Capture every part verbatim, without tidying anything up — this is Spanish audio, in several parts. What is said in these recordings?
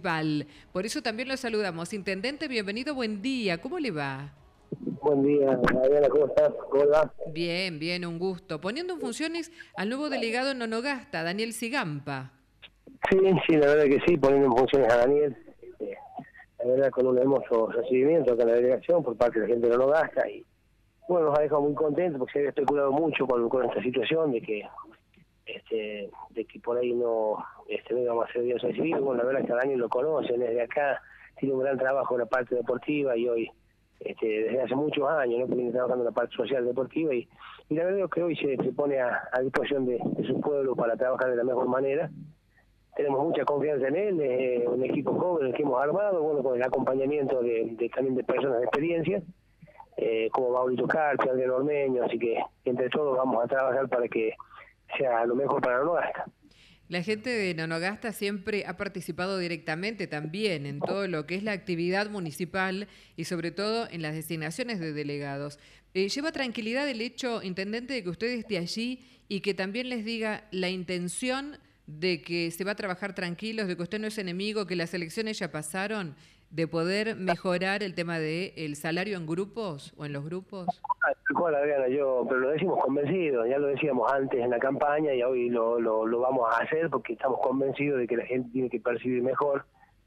municipal. Por eso también lo saludamos. Intendente, bienvenido, buen día. ¿Cómo le va? Buen día, Adriana, ¿cómo estás? ¿Cómo va? Bien, bien, un gusto. Poniendo en funciones al nuevo delegado en Nonogasta, Daniel Sigampa. Sí, sí, la verdad que sí, poniendo en funciones a Daniel. Este, la verdad con un hermoso recibimiento acá en la delegación por parte de la gente de Nonogasta y bueno, nos ha dejado muy contentos porque se había especulado mucho con, con esta situación de que este de que por ahí no este, no íbamos a ser bien recibidos. Bueno, la verdad es que a Daniel lo conocen desde acá, tiene un gran trabajo en la parte deportiva y hoy Este, desde hace muchos años, ¿no? Que viene trabajando en la parte social deportiva y, y la verdad es que hoy se, se pone a, a disposición de, de su pueblo para trabajar de la mejor manera. Tenemos mucha confianza en él, es un equipo joven el que hemos armado, bueno, con el acompañamiento de, de también de personas de experiencia, eh, como Maurito Carpi, Adrián Ormeño, así que entre todos vamos a trabajar para que sea lo mejor para Nonogasta. La gente de Nonogasta siempre ha participado directamente también en todo lo que es la actividad municipal y sobre todo en las designaciones de delegados. Eh, ¿Lleva tranquilidad el hecho, intendente, de que usted esté allí y que también les diga la intención de que se va a trabajar tranquilos, de que usted no es enemigo, que las elecciones ya pasaron, de poder mejorar el tema del salario en grupos o en los grupos? Tal cual, Adriana, yo, pero lo decimos convencidos, ya lo decíamos antes en la campaña y hoy lo, lo, lo vamos a hacer porque estamos convencidos de que la gente tiene que percibir mejor.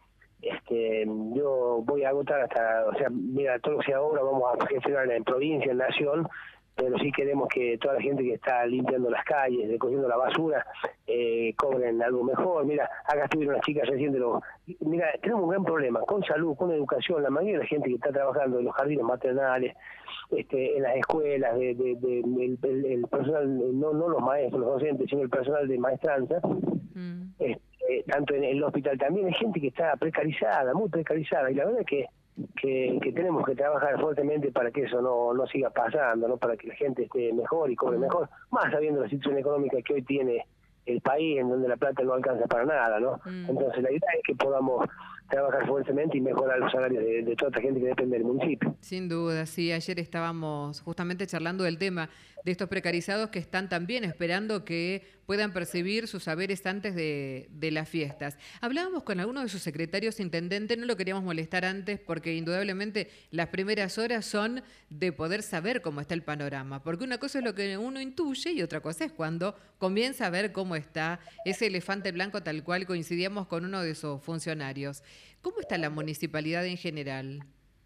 Este, yo voy a agotar hasta, o sea, mira, todo lo que sea obra vamos a gestionar en provincia, en nación, pero sí queremos que toda la gente que está limpiando las calles, recogiendo la basura, eh, cobren algo mejor. Mira, acá estuvieron las chicas recién de los... Mira, tenemos un gran problema con salud, con educación, la mayoría de la gente que está trabajando en los jardines maternales, este, en las escuelas, de, de, de, el, el, el personal, no, no los maestros, los docentes, sino el personal de maestranza, mm. este, tanto en el hospital también hay gente que está precarizada, muy precarizada, y la verdad es que Que, que tenemos que trabajar fuertemente para que eso no, no siga pasando, no para que la gente esté mejor y cobre mejor, más sabiendo la situación económica que hoy tiene el país, en donde la plata no alcanza para nada, ¿no? Mm. Entonces la idea es que podamos trabajar fuertemente y mejorar los salarios de, de toda esta gente que depende del municipio. Sin duda, sí, ayer estábamos justamente charlando del tema de estos precarizados que están también esperando que puedan percibir sus saberes antes de, de las fiestas. Hablábamos con algunos de sus secretarios, intendente, no lo queríamos molestar antes porque indudablemente las primeras horas son de poder saber cómo está el panorama, porque una cosa es lo que uno intuye y otra cosa es cuando comienza a ver cómo está ese elefante blanco, tal cual coincidíamos con uno de sus funcionarios. ¿Cómo está la municipalidad en general?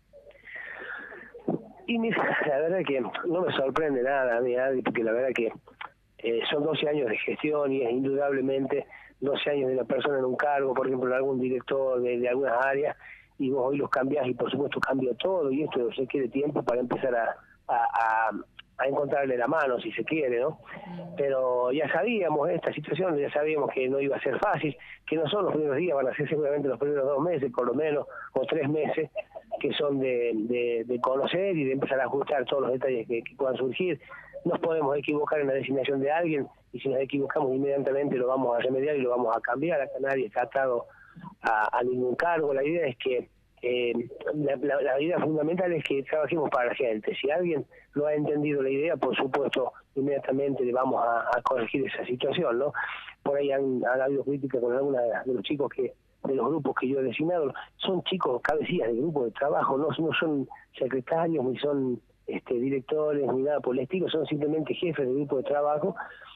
Y mira, la verdad que no me sorprende nada a mí, Adi, porque la verdad que eh, son doce años de gestión y es indudablemente doce años de una persona en un cargo, por ejemplo, algún director de, de algunas áreas, y vos hoy los cambiás y por supuesto cambia todo, y esto requiere tiempo para empezar a, a, a, a encontrarle la mano, si se quiere, ¿no? Pero ya sabíamos esta situación, ya sabíamos que no iba a ser fácil, que no son los primeros días, van a ser seguramente los primeros dos meses, por lo menos, o tres meses, que son de, de, de conocer y de empezar a ajustar todos los detalles que, que puedan surgir. Nos podemos equivocar en la designación de alguien y si nos equivocamos inmediatamente lo vamos a remediar y lo vamos a cambiar. Acá nadie está atado a, a ningún cargo. La idea es que eh, la, la, la idea fundamental es que trabajemos para la gente. Si alguien no ha entendido la idea, por supuesto, inmediatamente le vamos a, a corregir esa situación, ¿no? Por ahí han, han habido críticas con algunos de los chicos que de los grupos que yo he designado, son chicos cabecillas de grupos de trabajo, no, no son secretarios, ni son este, directores, ni nada por el estilo, son simplemente jefes de grupo de trabajo,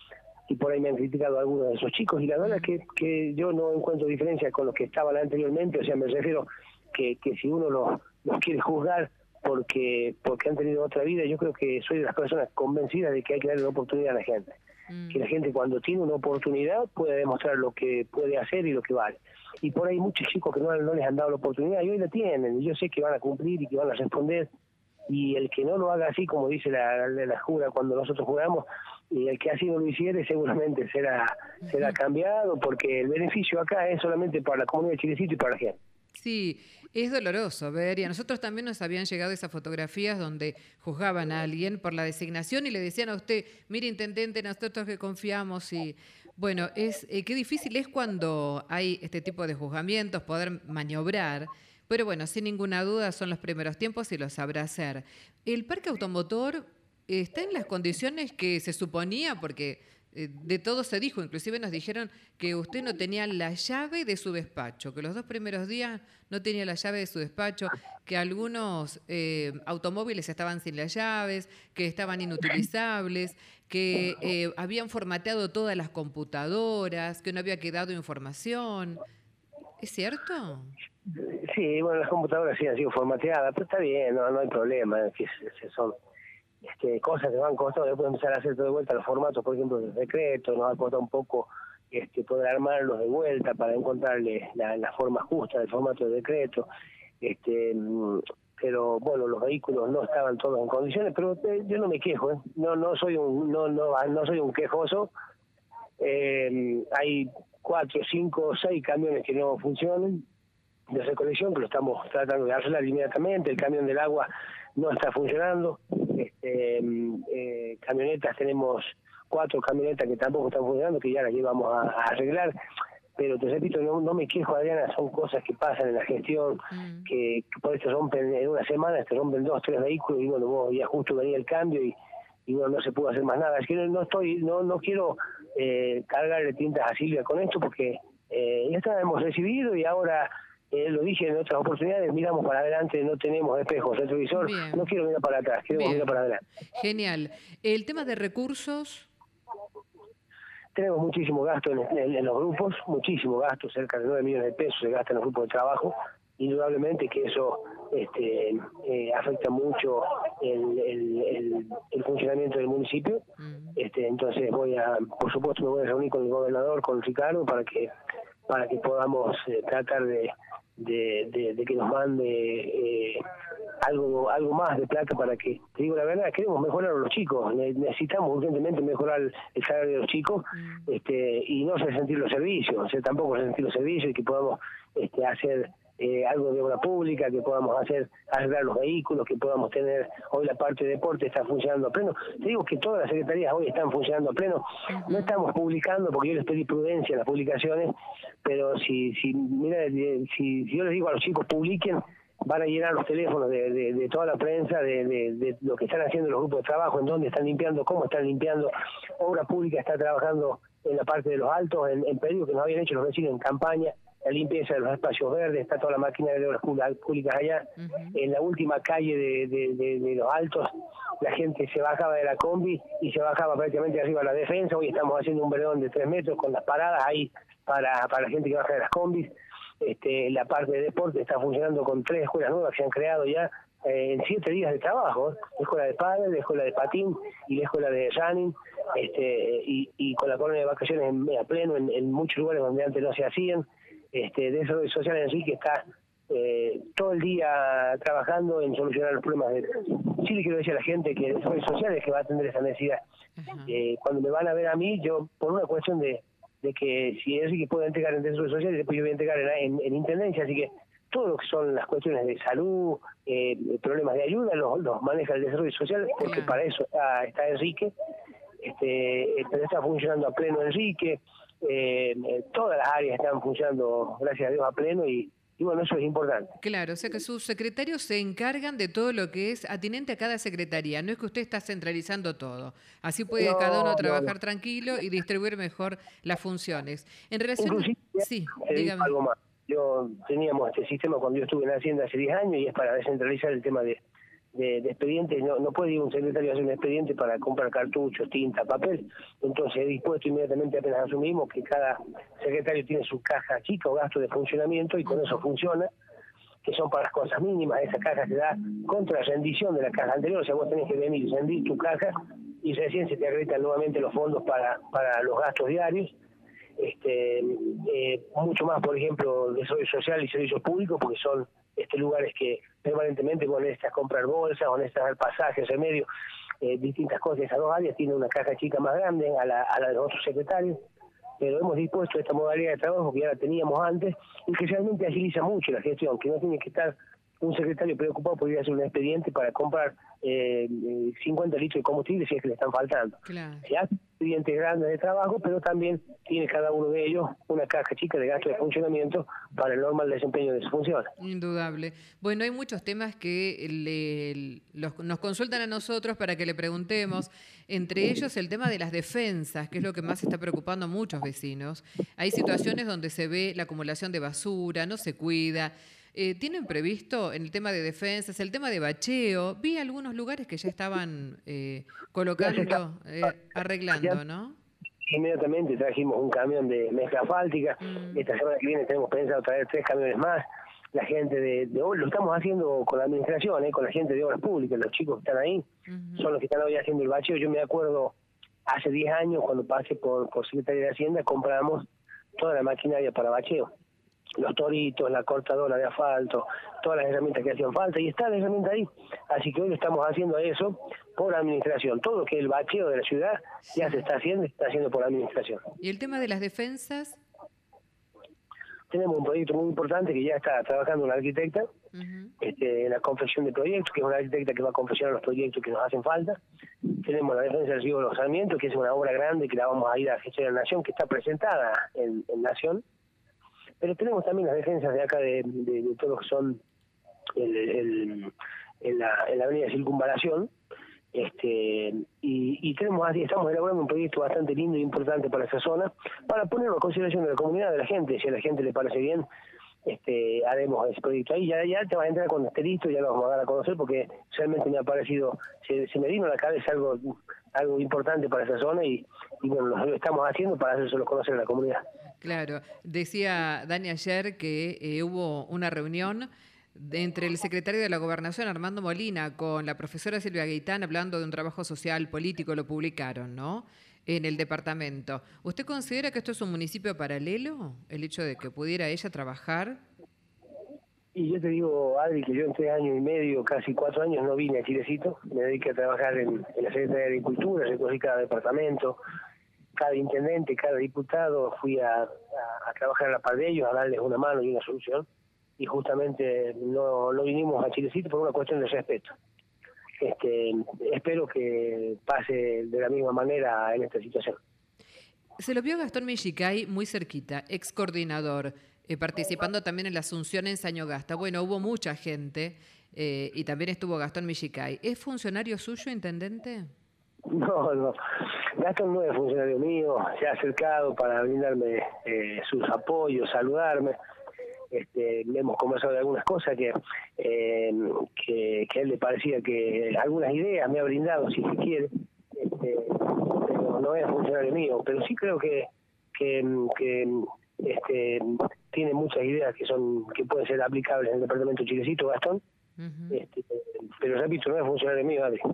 y por ahí me han criticado algunos de esos chicos, y la verdad es que, que yo no encuentro diferencia con los que estaban anteriormente, o sea, me refiero que, que si uno los, los quiere juzgar porque porque han tenido otra vida, yo creo que soy de las personas convencidas de que hay que darle una oportunidad a la gente. Mm. Que la gente cuando tiene una oportunidad puede demostrar lo que puede hacer y lo que vale. Y por ahí muchos chicos que no, no les han dado la oportunidad y hoy la tienen, y yo sé que van a cumplir y que van a responder, y el que no lo haga así, como dice la, la, la jura cuando nosotros juramos, y el que así no lo hiciere seguramente será, será cambiado, porque el beneficio acá es solamente para la comunidad de Chilecito y para la gente. Sí, es doloroso ver, y a nosotros también nos habían llegado esas fotografías donde juzgaban a alguien por la designación y le decían a usted, mire intendente, nosotros que confiamos, y bueno, es eh, qué difícil es cuando hay este tipo de juzgamientos, poder maniobrar, pero bueno, sin ninguna duda son los primeros tiempos y lo sabrá hacer. ¿El parque automotor está en las condiciones que se suponía? Porque eh, de todo se dijo, inclusive nos dijeron que usted no tenía la llave de su despacho, que los dos primeros días no tenía la llave de su despacho, que algunos eh, automóviles estaban sin las llaves, que estaban inutilizables, que eh, habían formateado todas las computadoras, que no había quedado información. ¿Es cierto? Sí, bueno, las computadoras sí han sido formateadas, pero está bien, no, no hay problema, que se, son este, cosas que van costando, después empezar a hacer todo de vuelta los formatos, por ejemplo, los decretos, nos va a costar un poco este, poder armarlos de vuelta para encontrarle la, la forma justa del formato de decreto, este, pero bueno, los vehículos no estaban todos en condiciones, pero eh, yo no me quejo, ¿eh? no no soy un no no no soy un quejoso, eh, hay cuatro, cinco, seis camiones que no funcionan de recolección, que lo estamos tratando de arreglar inmediatamente. El camión del agua no está funcionando. Este, eh, camionetas, tenemos cuatro camionetas que tampoco están funcionando, que ya las llevamos a, a arreglar. Pero te repito, no, no me quejo, Adriana, son cosas que pasan en la gestión, mm. que, que por eso rompen en una semana, te rompen dos, tres vehículos, y bueno, vos ya justo venía el cambio y, y bueno, no se pudo hacer más nada. Es que no, no estoy, no, no quiero eh, cargarle tintas a Silvia con esto, porque eh, ya está, hemos recibido y ahora... Eh, lo dije en otras oportunidades, miramos para adelante, no tenemos espejos, retrovisor, Bien. no quiero mirar para atrás, quiero mirar para adelante. Genial. El tema de recursos... Tenemos muchísimo gasto en, en, en los grupos, muchísimo gasto, cerca de nueve millones de pesos se gasta en los grupos de trabajo, indudablemente que eso este, eh, afecta mucho el, el, el, el funcionamiento del municipio, mm. este, entonces voy a, por supuesto me voy a reunir con el gobernador, con Ricardo, para que para que podamos eh, tratar de, de, de, de que nos mande eh, algo algo más de plata para que, te digo la verdad, queremos mejorar a los chicos, necesitamos urgentemente mejorar el, el salario de los chicos, mm. este y no hacer sentir los servicios, o sea, tampoco hacer sentir los servicios y que podamos este, hacer eh, algo de obra pública, que podamos hacer arreglar los vehículos, que podamos tener, hoy la parte de deporte está funcionando a pleno, te digo que todas las secretarías hoy están funcionando a pleno, uh-huh. no estamos publicando porque yo les pedí prudencia en las publicaciones, pero si si mira si, si yo les digo a los chicos publiquen, van a llenar los teléfonos de, de, de toda la prensa, de, de, de lo que están haciendo los grupos de trabajo, en dónde están limpiando, cómo están limpiando. Obra Pública está trabajando en la parte de los altos, en, en pedidos que nos habían hecho los vecinos en campaña, la limpieza de los espacios verdes, está toda la máquina de obras públicas allá. Uh-huh. En la última calle de, de, de, de los altos, la gente se bajaba de la combi y se bajaba prácticamente arriba a la defensa. Hoy estamos haciendo un veredón de tres metros con las paradas ahí para, para la gente que baja de las combis. Este, la parte de deporte está funcionando con tres escuelas nuevas que se han creado ya eh, en siete días de trabajo, ¿eh? La escuela de pádel, la escuela de patín y la escuela de running, este, y, y con la colonia de vacaciones en, a pleno en, en muchos lugares donde antes no se hacían. Este, de desarrollo social en sí, que está eh, todo el día trabajando en solucionar los problemas. De... Sí le quiero decir a la gente que el desarrollo social es que va a atender esa necesidad. Eh, cuando me van a ver a mí, yo, por una cuestión de, de que si es que puedo entregar en desarrollo social, después yo voy a entregar en, en, en intendencia, así que todo lo que son las cuestiones de salud, eh, problemas de ayuda, los, los maneja el desarrollo social, porque para eso está, está Enrique, este, pero está funcionando a pleno Enrique. Eh, todas las áreas están funcionando, gracias a Dios, a pleno y, y bueno, eso es importante. Claro, o sea que sus secretarios se encargan de todo lo que es atinente a cada secretaría, no es que usted está centralizando todo, así puede no, cada uno trabajar no, no. tranquilo y distribuir mejor las funciones. En relación Inclusive, a... Sí, dígame. Algo más. Yo teníamos este sistema cuando yo estuve en Hacienda hace diez años y es para descentralizar el tema de De, de expedientes. No, no puede ir un secretario a hacer un expediente para comprar cartuchos, tinta, papel. Entonces he dispuesto inmediatamente, apenas asumimos, que cada secretario tiene su caja chica o gasto de funcionamiento y con eso funciona, que son para las cosas mínimas. Esa caja se da contra rendición de la caja anterior, o sea, vos tenés que venir y rendir tu caja y recién se te acreditan nuevamente los fondos para, para los gastos diarios. Este, eh, mucho más, por ejemplo, desarrollo social y servicios públicos, porque son este lugares que permanentemente vos necesitas comprar bolsas o necesitas dar pasajes, remedios, eh, distintas cosas. Esas dos áreas tienen una caja chica más grande a la, a la de los otros secretarios, pero hemos dispuesto esta modalidad de trabajo que ya la teníamos antes y que realmente agiliza mucho la gestión, que no tiene que estar un secretario preocupado podría hacer un expediente para comprar eh, cincuenta litros de combustible si es que le están faltando. Claro. Se hace expedientes grandes de trabajo, pero también tiene cada uno de ellos una caja chica de gasto de funcionamiento para el normal desempeño de su función. Indudable. Bueno, hay muchos temas que le, los, nos consultan a nosotros para que le preguntemos, entre ellos el tema de las defensas, que es lo que más está preocupando a muchos vecinos. Hay situaciones donde se ve la acumulación de basura, no se cuida. Eh, ¿Tienen previsto en el tema de defensas, el tema de bacheo? Vi algunos lugares que ya estaban eh, colocando, eh, arreglando, ¿no? Inmediatamente trajimos un camión de mezcla asfáltica. Mm. Esta semana que viene tenemos pensado traer tres camiones más. La gente de, de hoy lo estamos haciendo con la administración, ¿eh? Con la gente de obras públicas, los chicos que están ahí, uh-huh. son los que están hoy haciendo el bacheo. Yo me acuerdo hace diez años cuando pasé por, por Secretaría de Hacienda, compramos toda la maquinaria para bacheo. Los toritos, la cortadora de asfalto, todas las herramientas que hacían falta, y está la herramienta ahí. Así que hoy estamos haciendo eso por administración. Todo lo que es el bacheo de la ciudad ya se está haciendo, se está haciendo por administración. ¿Y el tema de las defensas? Tenemos un proyecto muy importante que ya está trabajando una arquitecta, uh-huh. este, en la confección de proyectos, que es una arquitecta que va a confeccionar los proyectos que nos hacen falta. Tenemos la defensa del río Los Sarmientos, que es una obra grande que la vamos a ir a gestionar en Nación, que está presentada en, en Nación. Pero tenemos también las defensas de acá de, de, de todo lo que son el, el, en, la, en la avenida Circunvalación, este y, y tenemos así, estamos elaborando un proyecto bastante lindo e importante para esa zona, para ponerlo a consideración de la comunidad, de la gente. Si a la gente le parece bien, este haremos ese proyecto ahí. Ya, ya te vas a entrar cuando esté listo, ya lo vamos a dar a conocer, porque realmente me ha parecido, se, se me vino a la cabeza algo algo importante para esa zona, y, y bueno, lo, lo estamos haciendo para hacérselo conocer a la comunidad. Claro, decía Dani ayer que eh, hubo una reunión de, entre el secretario de la Gobernación, Armando Molina, con la profesora Silvia Gaitán, hablando de un trabajo social, político, lo publicaron, ¿no?, en el departamento. ¿Usted considera que esto es un municipio paralelo, el hecho de que pudiera ella trabajar? Y yo te digo, Adri, que yo en tres años y medio, casi cuatro años, no vine a Chilecito. Me dediqué a trabajar en, en la Secretaría de Agricultura, recorrí cada departamento, cada intendente, cada diputado, fui a, a, a trabajar a la par de ellos, a darles una mano y una solución, y justamente no, no vinimos a Chilecito por una cuestión de respeto. Este, espero que pase de la misma manera en esta situación. Se lo vio Gastón Millicay muy cerquita, ex coordinador, eh, participando también en la Asunción en Sañogasta. Bueno, hubo mucha gente eh, y también estuvo Gastón Millicay. ¿Es funcionario suyo, intendente? No, no. Gastón no es funcionario mío, se ha acercado para brindarme eh, sus apoyos, saludarme. Este, hemos conversado de algunas cosas que, eh, que que a él le parecía que algunas ideas me ha brindado, si se quiere, este, pero no es funcionario mío. Pero sí creo que que, que este, tiene muchas ideas que son que pueden ser aplicables en el departamento de Chilecito, Gastón. Uh-huh. este, pero repito, no es funcionario mío, Adri.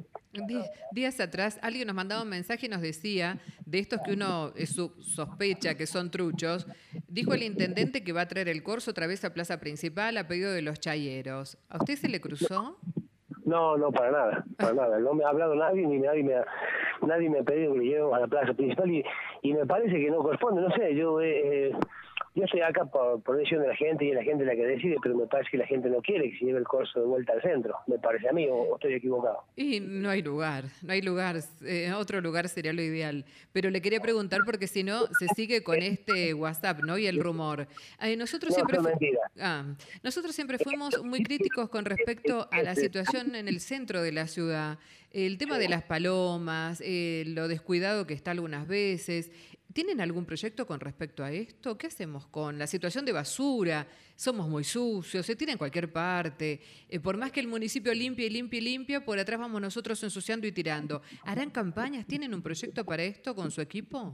Días atrás alguien nos mandaba un mensaje y nos decía, de estos que uno sospecha que son truchos, dijo el intendente que va a traer el corso otra vez a Plaza Principal a pedido de los chayeros. ¿A usted se le cruzó? No, no, para nada, para nada. No me ha hablado nadie, ni nadie me ha, nadie me ha pedido que le llevemos a la Plaza Principal, y, y me parece que no corresponde. No sé, yo eh, yo estoy acá por, por decisión de la gente, y es la gente la que decide, pero me parece que la gente no quiere que se lleve el corso de vuelta al centro. Me parece a mí, o, o estoy equivocado. Y no hay lugar, no hay lugar, eh, otro lugar sería lo ideal. Pero le quería preguntar porque si no, se sigue con este WhatsApp, ¿no? Y el rumor. Eh, nosotros, no, siempre es mentira. Ah, nosotros siempre fuimos muy críticos con respecto a la situación en el centro de la ciudad. El tema de las palomas, eh, lo descuidado que está algunas veces. ¿Tienen algún proyecto con respecto a esto? ¿Qué hacemos con la situación de basura? Somos muy sucios, se tira en cualquier parte. Eh, por más que el municipio limpie y limpie y limpia, por atrás vamos nosotros ensuciando y tirando. ¿Harán campañas? ¿Tienen un proyecto para esto con su equipo?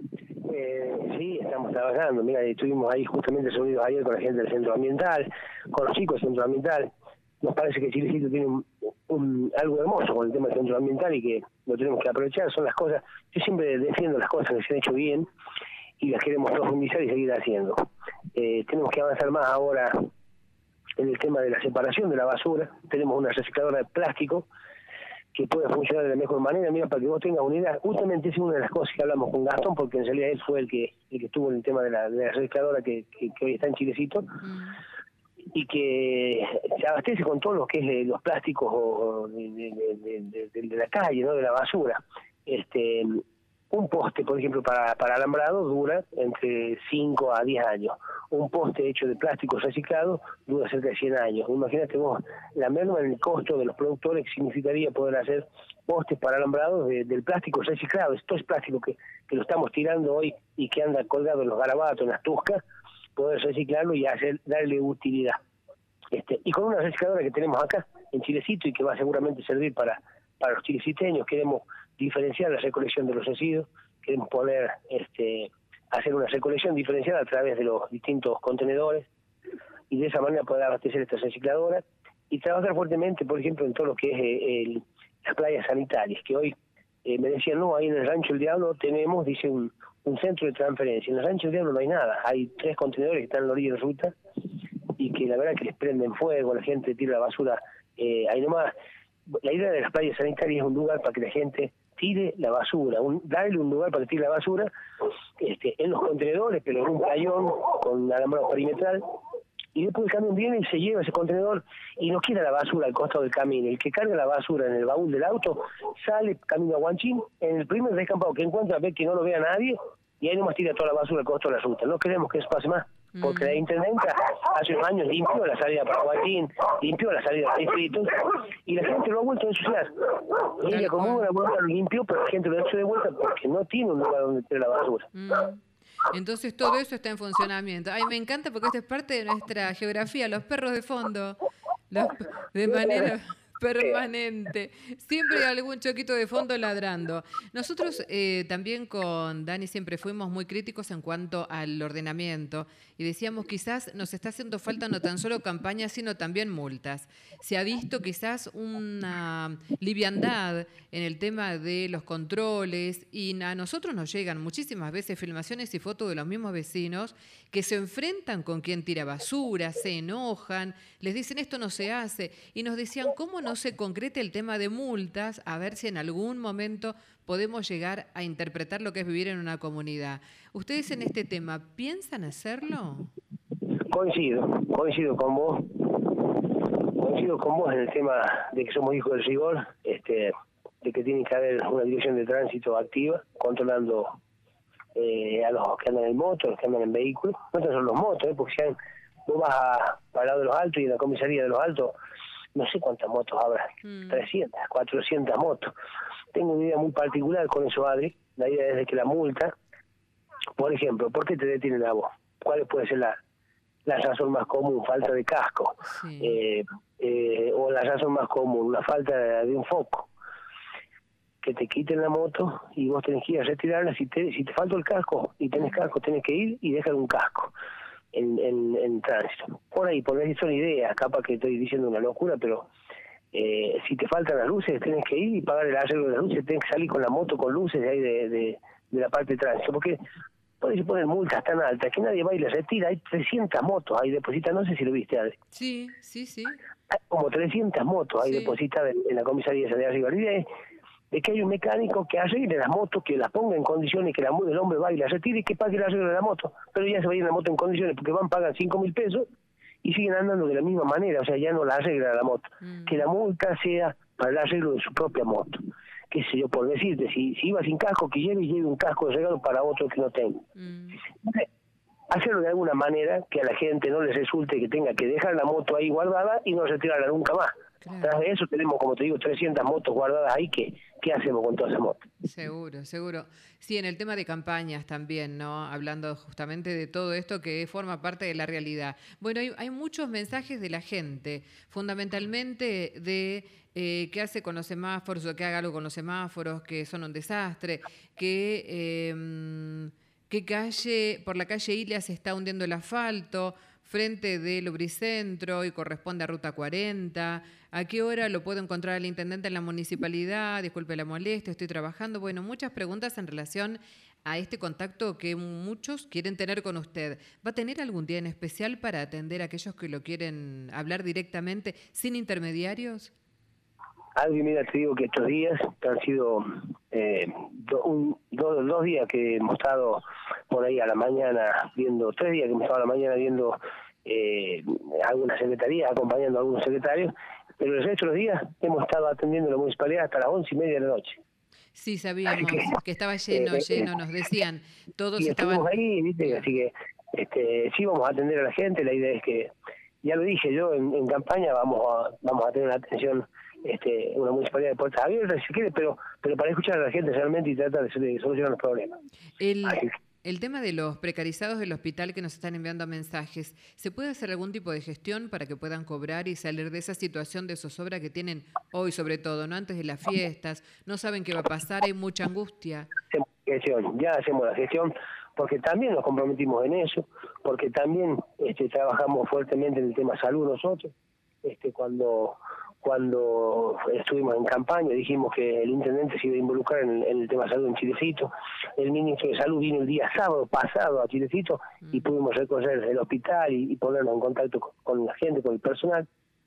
Eh, sí, estamos trabajando. Mira, estuvimos ahí justamente reunidos ayer con la gente del centro ambiental, con los chicos del centro ambiental. Nos parece que Chilecito tiene un, un, algo hermoso con el tema del centro ambiental y que lo tenemos que aprovechar. Son las cosas, yo siempre defiendo las cosas que se han hecho bien y las queremos profundizar y seguir haciendo. Eh, tenemos que avanzar más ahora en el tema de la separación de la basura. Tenemos una recicladora de plástico que puede funcionar de la mejor manera. Mira, para que vos tengas una idea, justamente es una de las cosas que hablamos con Gastón, porque en realidad él fue el que el que estuvo en el tema de la, de la recicladora que, que, que hoy está en Chilecito. Mm. y que se abastece con todo lo que es de los plásticos o de, de, de, de, de la calle, ¿no? De la basura. Este, un poste, por ejemplo, para, para alambrado dura entre cinco a diez años. Un poste hecho de plástico reciclado dura cerca de cien años. Imagínate vos, la merma en el costo de los productores que significaría poder hacer postes para alambrados de, del plástico reciclado. Esto es plástico que, que lo estamos tirando hoy y que anda colgado en los garabatos, en las tuscas, poder reciclarlo y hacer darle utilidad. Este, y con una recicladora que tenemos acá, en Chilecito, y que va a seguramente servir para, para los chileciteños, queremos diferenciar la recolección de los residuos, queremos poner, este, hacer una recolección diferenciada a través de los distintos contenedores, y de esa manera poder abastecer esta recicladora, y trabajar fuertemente, por ejemplo, en todo lo que es eh, el, las playas sanitarias, que hoy eh, me decían, no, ahí en el Rancho El Diablo tenemos, dice, un, un centro de transferencia. En el Rancho El Diablo no hay nada, hay tres contenedores que están en la orilla de la ruta, y que la verdad que les prenden fuego, la gente tira la basura eh, ahí nomás. La idea de las playas sanitarias es un lugar para que la gente tire la basura, un, darle un lugar para que tire la basura este, en los contenedores, pero en un playón con alambrado perimetral, y después el camión viene y se lleva ese contenedor y no queda la basura al costado del camino. El que carga la basura en el baúl del auto sale camino a Guanchín, en el primer descampado que encuentra ve que no lo vea nadie, y ahí nomás tira toda la basura al costado de la ruta. No queremos que eso pase más, porque la intendenta hace unos años limpió la salida para Guanchín, limpió la salida del distrito, y la gente lo ha vuelto a ensuciar. Y ella con una vuelta lo limpió, pero la gente lo ha hecho de vuelta porque no tiene un lugar donde tirar la basura. Mm. Entonces todo eso está en funcionamiento. Ay, me encanta porque esto es parte de nuestra geografía, los perros de fondo, los, de manera permanente. Siempre hay algún choquito de fondo ladrando. Nosotros eh, también con Dani siempre fuimos muy críticos en cuanto al ordenamiento y decíamos quizás nos está haciendo falta no tan solo campañas sino también multas. Se ha visto quizás una liviandad en el tema de los controles y a nosotros nos llegan muchísimas veces filmaciones y fotos de los mismos vecinos que se enfrentan con quien tira basura, se enojan, les dicen esto no se hace y nos decían cómo no se concrete el tema de multas, a ver si en algún momento podemos llegar a interpretar lo que es vivir en una comunidad. ¿Ustedes en este tema piensan hacerlo? Coincido, coincido con vos, coincido con vos en el tema de que somos hijos del rigor, este, de que tiene que haber una dirección de tránsito activa, controlando eh, a los que andan en moto, los que andan en vehículos, no tan solo los motos, ¿eh? Porque si hay, vos vas a, para el lado de los altos y en la comisaría de los altos, no sé cuántas motos habrá, mm. trescientas, cuatrocientas motos. Tengo una idea muy particular con eso, Adri. La idea es de que la multa, por ejemplo, ¿por qué te detienen a vos? ¿Cuál puede ser la, la razón más común? Falta de casco. Sí. Eh, eh, o la razón más común, una falta de, de un foco. Que te quiten la moto y vos tenés que ir a retirarla. Si te, si te falta el casco y tenés casco, tenés que ir y dejar un casco en, en, en tránsito. Por ahí, por ahí son ideas, capaz que estoy diciendo una locura, pero eh, si te faltan las luces, tenés que ir y pagar el arreglo de las luces, tenés que salir con la moto con luces de ahí de, de, de la parte de tránsito, porque por eso ponen multas tan altas que nadie va y les retira. Hay trescientas motos ahí depositadas, no sé si lo viste, Adri. Sí, sí, sí. Hay como trescientas motos ahí sí. depositadas en, en la comisaría esa de arriba. La idea es de que hay un mecánico que arregle las motos, que las ponga en condiciones, que la, el hombre va y la retire y que pague el arreglo de la moto. Pero ya se va a ir la moto en condiciones porque van, pagan cinco mil pesos y siguen andando de la misma manera, o sea, ya no la arregla la moto. Mm. Que la multa sea para el arreglo de su propia moto. Qué sé yo, por decirte, si, si iba sin casco, que lleve y lleve un casco de regalo para otro que no tenga. Mm. Hacerlo de alguna manera que a la gente no les resulte que tenga que dejar la moto ahí guardada y no retirarla nunca más. Claro. Tras de eso tenemos, como te digo, trescientas motos guardadas ahí. que ¿Qué hacemos con todas esas motos? Seguro, seguro. Sí, en el tema de campañas también, ¿no? Hablando justamente de todo esto que forma parte de la realidad. Bueno, hay, hay muchos mensajes de la gente, fundamentalmente de eh, qué hace con los semáforos o que haga algo con los semáforos, que son un desastre, que... Eh, que calle, por la calle Ilia se está hundiendo el asfalto, frente de Lubricentro y corresponde a Ruta cuarenta. ¿A qué hora lo puedo encontrar al intendente en la municipalidad? Disculpe la molestia, estoy trabajando. Bueno, muchas preguntas en relación a este contacto que muchos quieren tener con usted. ¿Va a tener algún día en especial para atender a aquellos que lo quieren hablar directamente, sin intermediarios? Alguien, mira, te digo que estos días han sido eh, do, un, do, dos días que hemos estado por ahí a la mañana viendo, tres días que hemos estado a la mañana viendo eh, algunas secretarías, acompañando a algunos secretarios, pero el resto de los días hemos estado atendiendo la municipalidad hasta las once y media de la noche. Sí, sabíamos que, que estaba lleno, eh, lleno, nos decían, todos y estaban... estuvimos ahí, ¿viste? Claro. Así que este, sí vamos a atender a la gente, la idea es que, ya lo dije yo, en, en campaña vamos a, vamos a tener una atención, este, una municipalidad de puertas abiertas, si quiere, pero pero para escuchar a la gente realmente y tratar de, de solucionar los problemas. El, Así que, el tema de los precarizados del hospital que nos están enviando mensajes, ¿se puede hacer algún tipo de gestión para que puedan cobrar y salir de esa situación de zozobra que tienen hoy, sobre todo, no antes de las fiestas? No saben qué va a pasar, hay mucha angustia. hacemos gestión, ya hacemos la gestión, porque también nos comprometimos en eso, porque también este, trabajamos fuertemente en el tema salud nosotros. Este, cuando cuando estuvimos en campaña dijimos que el intendente se iba a involucrar en el, en el tema salud en Chilecito. El ministro de Salud vino el día sábado pasado a Chilecito mm. y pudimos recorrer el hospital y, y ponernos en contacto con, con la gente, con el personal.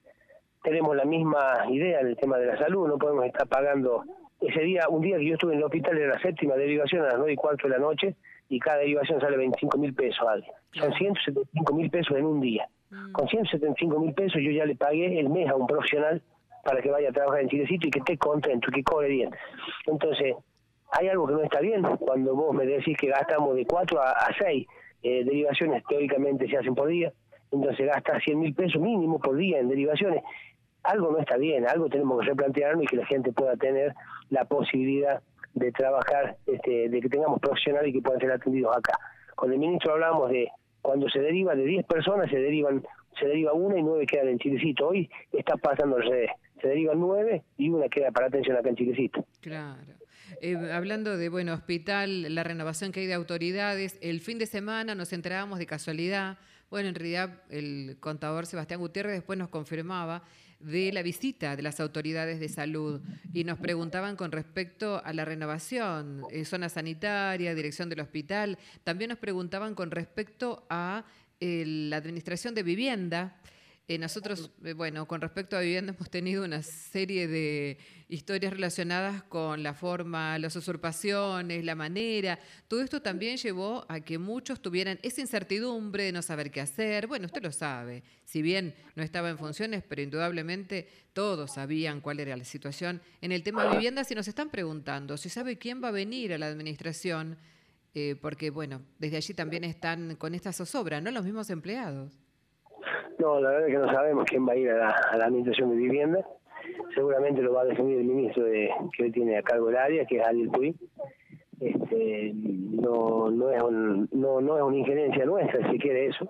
Tenemos la misma idea en el tema de la salud, no podemos estar pagando. Ese día, un día que yo estuve en el hospital, era la séptima derivación a las nueve y cuarto de la noche, y cada derivación sale veinticinco mil pesos. ¿Vale? Son ciento setenta y cinco mil pesos en un día. Mm. Con ciento setenta y cinco mil pesos yo ya le pagué el mes a un profesional para que vaya a trabajar en Chilecito y que esté contento, que cobre bien. Entonces, hay algo que no está bien cuando vos me decís que gastamos de cuatro a seis eh, derivaciones, teóricamente se hacen por día, entonces gasta cien mil pesos mínimo por día en derivaciones. Algo no está bien, algo tenemos que replantearnos y que la gente pueda tener la posibilidad de trabajar, este, de que tengamos profesionales y que puedan ser atendidos acá. Con el ministro hablamos de cuando se deriva de diez personas, se derivan se deriva una y nueve quedan en Chilecito. Hoy está pasando al revés, se derivan nueve y una queda para atención acá en Chilecito. Claro. Eh, hablando de, bueno, hospital, la renovación que hay de autoridades, el fin de semana nos enterábamos de casualidad, bueno, en realidad el contador Sebastián Gutiérrez después nos confirmaba de la visita de las autoridades de salud y nos preguntaban con respecto a la renovación, eh, zona sanitaria, dirección del hospital, también nos preguntaban con respecto a eh, la administración de vivienda. Eh, nosotros, eh, bueno, con respecto a vivienda hemos tenido una serie de historias relacionadas con la forma, las usurpaciones, la manera. Todo esto también llevó a que muchos tuvieran esa incertidumbre de no saber qué hacer. Bueno, usted lo sabe, si bien no estaba en funciones, pero indudablemente todos sabían cuál era la situación. En el tema de vivienda, si nos están preguntando si sabe quién va a venir a la administración, eh, porque, bueno, desde allí también están con esta zozobra, ¿no? Los mismos empleados. No, la verdad es que no sabemos quién va a ir a la, a la administración de vivienda. Seguramente lo va a definir el ministro de, que hoy tiene a cargo el área, que es Ariel Puy. Este, no, no es un, no, no es una injerencia nuestra, si quiere eso.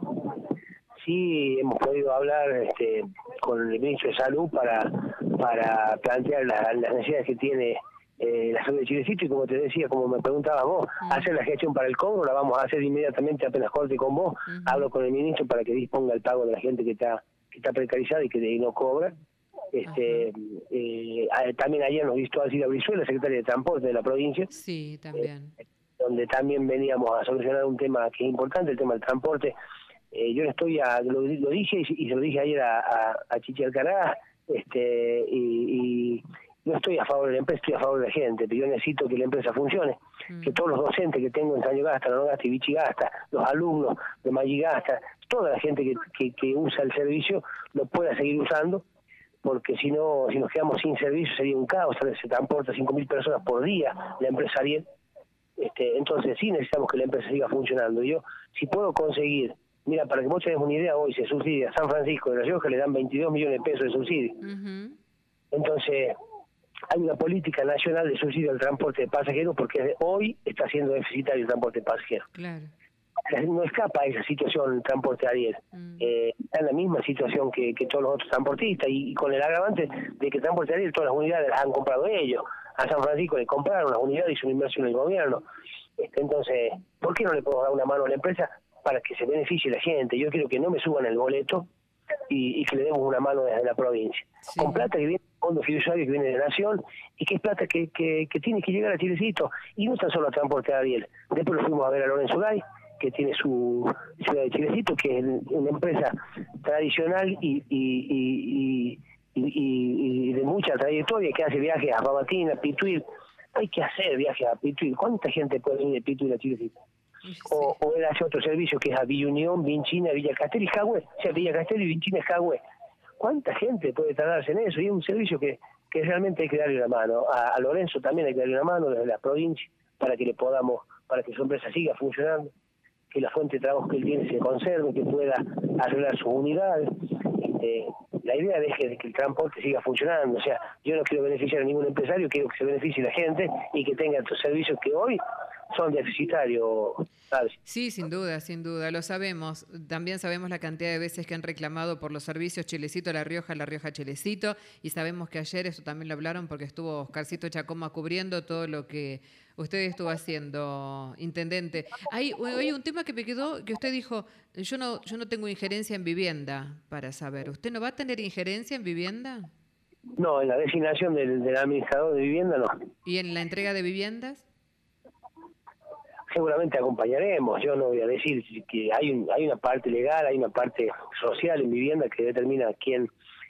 Sí hemos podido hablar este, con el ministro de Salud para, para plantear la, las necesidades que tiene Eh, la salud de Chilecito, y como te decía, como me preguntabas vos, uh-huh. hacer la gestión para el cobro la vamos a hacer inmediatamente apenas corte con vos. Uh-huh. Hablo con el ministro para que disponga el pago de la gente que está que está precarizada y que de ahí no cobra. Este, uh-huh. eh, también ayer nos visto Alcida Brizuela, secretaria de Transporte de la provincia. Sí, también. Eh, donde también veníamos a solucionar un tema que es importante, el tema del transporte. Eh, yo estoy a, lo, lo dije y, y se lo dije ayer a, a, a Chichi Alcaraz, este, y, y no estoy a favor de la empresa, estoy a favor de la gente, pero yo necesito que la empresa funcione, mm. que todos los docentes que tengo en Sañogasta, Nogasta y Vichigasta, los alumnos de Malligasta, toda la gente que, que, que usa el servicio lo pueda seguir usando, porque si no, si nos quedamos sin servicio sería un caos. Se transporta cinco mil personas por día la empresa Ariel. Este, entonces sí necesitamos que la empresa siga funcionando. Yo, si puedo conseguir, mira, para que vos tengas una idea, hoy se subsidia a San Francisco de La Rioja, le dan veintidós millones de pesos de subsidio. Uh-huh. Entonces hay una política nacional de subsidio al transporte de pasajeros porque hoy está siendo deficitario el transporte de pasajeros. Claro. No escapa a esa situación el transporte Ariel. Mm. Eh, está en la misma situación que, que todos los otros transportistas y, y con el agravante de que el transporte Ariel todas las unidades las han comprado ellos. A San Francisco le compraron las unidades y hizo una inversión en el gobierno. Este, entonces, ¿por qué no le podemos dar una mano a la empresa para que se beneficie la gente? Yo quiero que no me suban el boleto y, y que le demos una mano desde la provincia. Sí. Con plata que viene del fondo fiduciario, que viene de Nación, y que es plata que, que, que tiene que llegar a Chilecito. Y no tan solo a transporte Ariel. Después lo fuimos a ver a Lorenzo Gay, que tiene su ciudad de Chilecito, que es una empresa tradicional y, y, y, y, y, y de mucha trayectoria, que hace viajes a Babatina, Pituil. Hay que hacer viajes a Pituil. ¿Cuánta gente puede venir de Pituil a Chilecito? Sí. o, o él hace otro servicio que es a Villa Unión, Vinchina, Villa Castel y Jagüe, o sea, Villa Castel y Vinchina y Jagüe. ¿Cuánta gente puede tardarse en eso? Y es un servicio que, que realmente hay que darle una mano. A, a Lorenzo también hay que darle una mano desde la provincia para que le podamos, para que su empresa siga funcionando, que la fuente de trabajo que él tiene se conserve, que pueda arreglar sus unidades. Eh, la idea es que, de que el transporte siga funcionando. O sea, yo no quiero beneficiar a ningún empresario, quiero que se beneficie la gente y que tenga estos servicios que hoy son deficitarios, ¿sabes? Sí, sin duda, sin duda, lo sabemos. También sabemos la cantidad de veces que han reclamado por los servicios Chilecito La Rioja, La Rioja Chilecito, y sabemos que ayer, eso también lo hablaron porque estuvo Oscarcito Chacoma cubriendo todo lo que usted estuvo haciendo, intendente. Hay, hay un tema que me quedó, que usted dijo, yo no, yo no tengo injerencia en vivienda, para saber. ¿Usted no va a tener injerencia en vivienda? No, en la designación del, del administrador de vivienda no. ¿Y en la entrega de viviendas? Seguramente acompañaremos. Yo no voy a decir que hay un, hay una parte legal, hay una parte social en vivienda que determina quién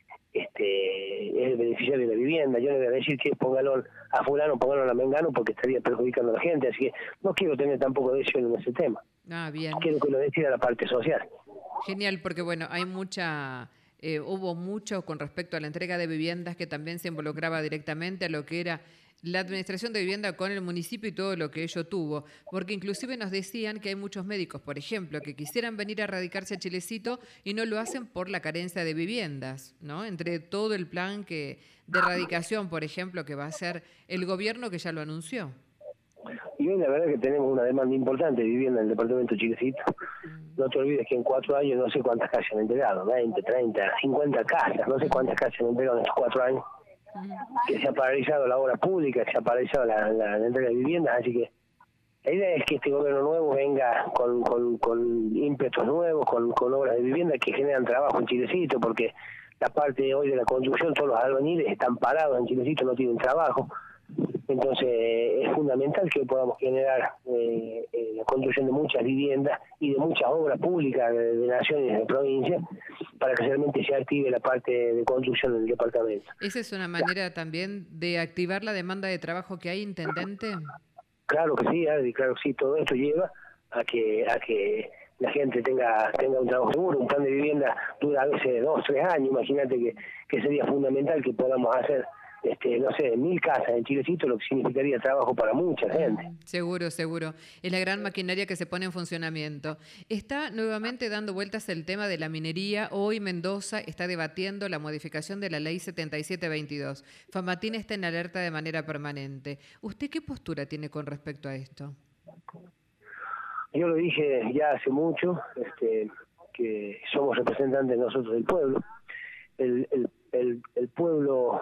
este es el beneficiario de la vivienda. Yo no voy a decir que póngalo a fulano, póngalo a mengano, porque estaría perjudicando a la gente. Así que no quiero tener tampoco decisión en ese tema. Ah, bien. Quiero que lo decida la parte social. Genial, porque bueno, hay mucha... Eh, hubo mucho con respecto a la entrega de viviendas que también se involucraba directamente a lo que era la administración de vivienda con el municipio y todo lo que ello tuvo, porque inclusive nos decían que hay muchos médicos, por ejemplo, que quisieran venir a radicarse a Chilecito y no lo hacen por la carencia de viviendas, ¿no? Entre todo el plan que de radicación, por ejemplo, que va a hacer el gobierno, que ya lo anunció. Y hoy la verdad que tenemos una demanda importante de vivienda en el departamento Chilecito. No te olvides que en cuatro años no sé cuántas casas han entregado, veinte, treinta, cincuenta casas, no sé cuántas casas han entregado en estos cuatro años. Que se ha paralizado la obra pública, se ha paralizado la, la, la entrega de viviendas, así que la idea es que este gobierno nuevo venga con, con, con ímpetus nuevos, con, con obras de vivienda que generan trabajo en Chilecito, porque la parte hoy de la construcción, todos los albañiles están parados en Chilecito, no tienen trabajo. Entonces es fundamental que podamos generar eh, eh, la construcción de muchas viviendas y de muchas obras públicas de, de naciones y de provincias para que realmente se active la parte de construcción del departamento. ¿Esa es una manera también de activar la demanda de trabajo que hay, intendente? Claro que sí, Adri, claro que sí, todo esto lleva a que a que la gente tenga tenga un trabajo seguro. Un plan de vivienda dura a veces dos, tres años. Imagínate que, que sería fundamental que podamos hacer Este, no sé, mil casas en Chilecito, lo que significaría trabajo para mucha gente. Seguro, seguro. Es la gran maquinaria que se pone en funcionamiento. Está nuevamente dando vueltas el tema de la minería. Hoy Mendoza está debatiendo la modificación de la ley setenta y siete veintidós. Famatín está en alerta de manera permanente. ¿Usted qué postura tiene con respecto a esto? Yo lo dije ya hace mucho, este, que somos representantes nosotros del pueblo. El, el, el, el pueblo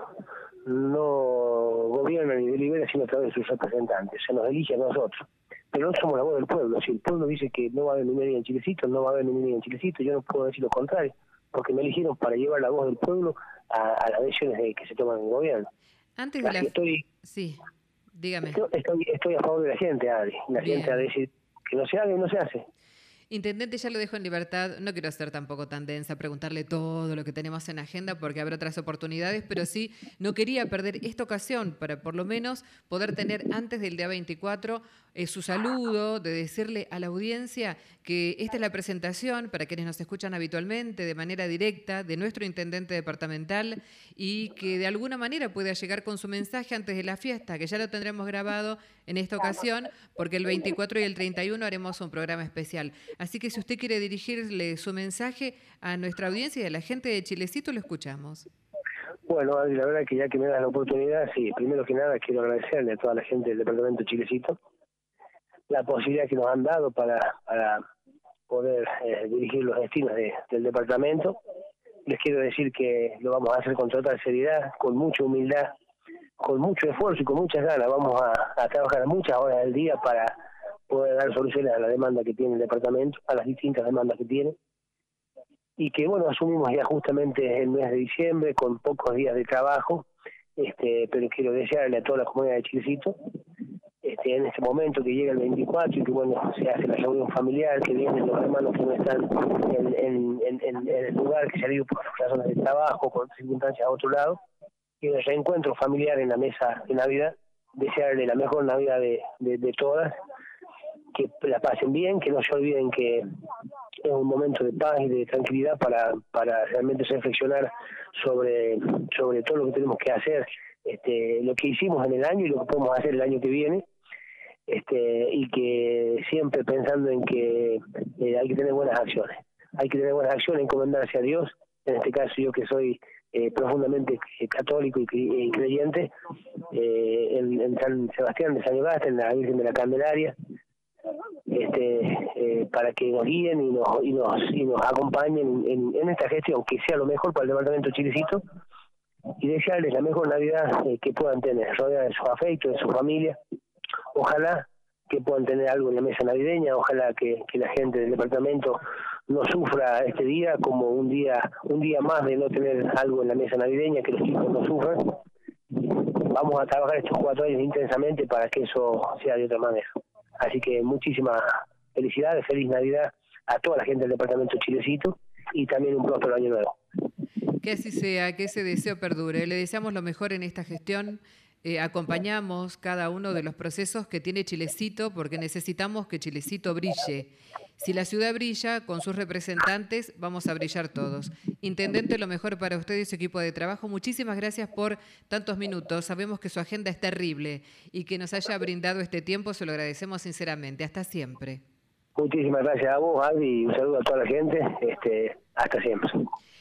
no gobierna ni delibera sino a través de sus representantes, se nos elige a nosotros, pero no somos la voz del pueblo. Si el pueblo dice que no va a haber minería en Chilecito, no va a haber minería en Chilecito. Yo no puedo decir lo contrario, porque me eligieron para llevar la voz del pueblo a, a las decisiones de que se toman en el gobierno. Antes de Así la... estoy, Sí, dígame. Estoy, estoy, estoy a favor de la gente, Adri. La Bien. gente a decir que no se haga y no se hace. Intendente, ya lo dejo en libertad. No quiero ser tampoco tan densa, preguntarle todo lo que tenemos en agenda porque habrá otras oportunidades, pero sí, no quería perder esta ocasión para por lo menos poder tener antes del día veinticuatro eh, su saludo, de decirle a la audiencia que esta es la presentación para quienes nos escuchan habitualmente de manera directa de nuestro intendente departamental y que de alguna manera pueda llegar con su mensaje antes de la fiesta, que ya lo tendremos grabado en esta ocasión porque el veinticuatro y el treinta y uno haremos un programa especial. Así que si usted quiere dirigirle su mensaje a nuestra audiencia y a la gente de Chilecito, lo escuchamos. Bueno, Adri, la verdad que ya que me das la oportunidad, sí, primero que nada quiero agradecerle a toda la gente del departamento Chilecito la posibilidad que nos han dado para, para poder eh, dirigir los destinos de, del departamento. Les quiero decir que lo vamos a hacer con total seriedad, con mucha humildad, con mucho esfuerzo y con muchas ganas. Vamos a, a trabajar muchas horas del día para poder dar soluciones a la demanda que tiene el departamento, a las distintas demandas que tiene. Y que, bueno, asumimos ya justamente el mes de diciembre con pocos días de trabajo, este, pero quiero desearle a toda la comunidad de Chilecito, este, en este momento que llega el veinticuatro y que, bueno, se hace la reunión familiar, que vienen los hermanos que no están en, en, en, en el lugar, que se han ido por razones de trabajo, por circunstancias a otro lado, y el reencuentro familiar en la mesa de Navidad, desearle la mejor Navidad de, de, de todas, que la pasen bien, que no se olviden que es un momento de paz y de tranquilidad para, para realmente reflexionar sobre, sobre todo lo que tenemos que hacer, este, lo que hicimos en el año y lo que podemos hacer el año que viene, este, y que siempre pensando en que eh, hay que tener buenas acciones, hay que tener buenas acciones, encomendarse a Dios, en este caso yo que soy eh, profundamente católico y, y creyente, eh, en, en San Sebastián de San Sebastián, en la Virgen de la Candelaria, este, eh, para que nos guíen y nos, y nos, y nos acompañen en, en esta gestión, que sea lo mejor para el departamento Chilecito, y desearles la mejor Navidad eh, que puedan tener, rodeada de sus afectos, de su familia. Ojalá que puedan tener algo en la mesa navideña, ojalá que, que la gente del departamento no sufra este día como un día un día más de no tener algo en la mesa navideña, que los chicos no sufran. Vamos a trabajar estos cuatro años intensamente para que eso sea de otra manera. Así que muchísimas felicidades, feliz Navidad a toda la gente del departamento Chilecito y también un próspero año nuevo. Que así sea, que ese deseo perdure. Le deseamos lo mejor en esta gestión. Eh, acompañamos cada uno de los procesos que tiene Chilecito porque necesitamos que Chilecito brille. Si la ciudad brilla con sus representantes, vamos a brillar todos. Intendente, lo mejor para usted y su equipo de trabajo. Muchísimas gracias por tantos minutos. Sabemos que su agenda es terrible y que nos haya brindado este tiempo, se lo agradecemos sinceramente. Hasta siempre. Muchísimas gracias a vos, Albi, y un saludo a toda la gente. Este, hasta siempre.